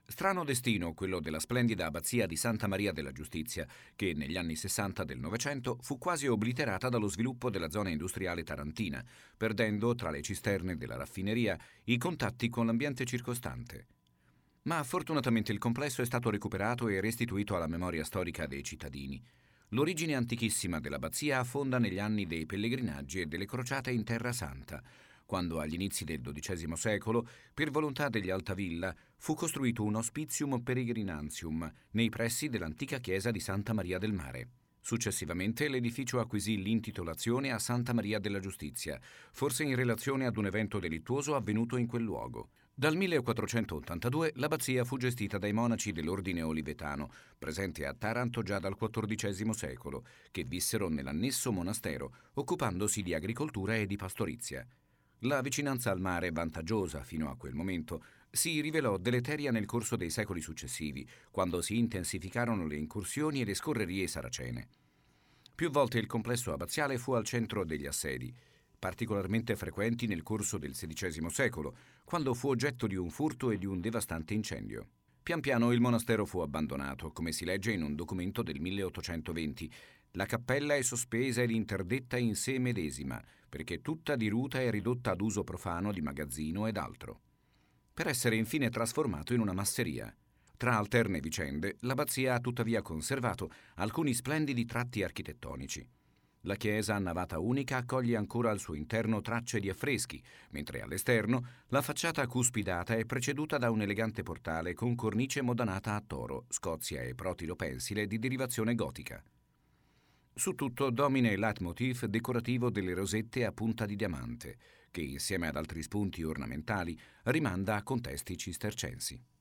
Strano destino quello della splendida abbazia di Santa Maria della Giustizia, che negli anni 60 del Novecento fu quasi obliterata dallo sviluppo della zona industriale tarantina, perdendo tra le cisterne della raffineria i contatti con l'ambiente circostante. Ma fortunatamente il complesso è stato recuperato e restituito alla memoria storica dei cittadini. L'origine antichissima dell'abbazia affonda negli anni dei pellegrinaggi e delle crociate in Terra Santa, quando agli inizi del XII secolo, per volontà degli Altavilla, fu costruito un Hospitium Peregrinantium nei pressi dell'antica chiesa di Santa Maria del Mare. Successivamente l'edificio acquisì l'intitolazione a Santa Maria della Giustizia, forse in relazione ad un evento delittuoso avvenuto in quel luogo. Dal 1482 l'abbazia fu gestita dai monaci dell'ordine olivetano, presente a Taranto già dal XIV secolo, che vissero nell'annesso monastero, occupandosi di agricoltura e di pastorizia. La vicinanza al mare, vantaggiosa fino a quel momento, si rivelò deleteria nel corso dei secoli successivi, quando si intensificarono le incursioni e le scorrerie saracene. Più volte il complesso abbaziale fu al centro degli assedi, particolarmente frequenti nel corso del XVI secolo, quando fu oggetto di un furto e di un devastante incendio. Pian piano il monastero fu abbandonato, come si legge in un documento del 1820. La cappella è sospesa ed interdetta in sé medesima, perché tutta diruta e ridotta ad uso profano di magazzino ed altro, per essere infine trasformato in una masseria. Tra alterne vicende, l'abbazia ha tuttavia conservato alcuni splendidi tratti architettonici. La chiesa a navata unica accoglie ancora al suo interno tracce di affreschi, mentre all'esterno la facciata cuspidata è preceduta da un elegante portale con cornice modanata a toro, scozia e protilo pensile di derivazione gotica. Su tutto domina il leitmotiv decorativo delle rosette a punta di diamante, che insieme ad altri spunti ornamentali rimanda a contesti cistercensi.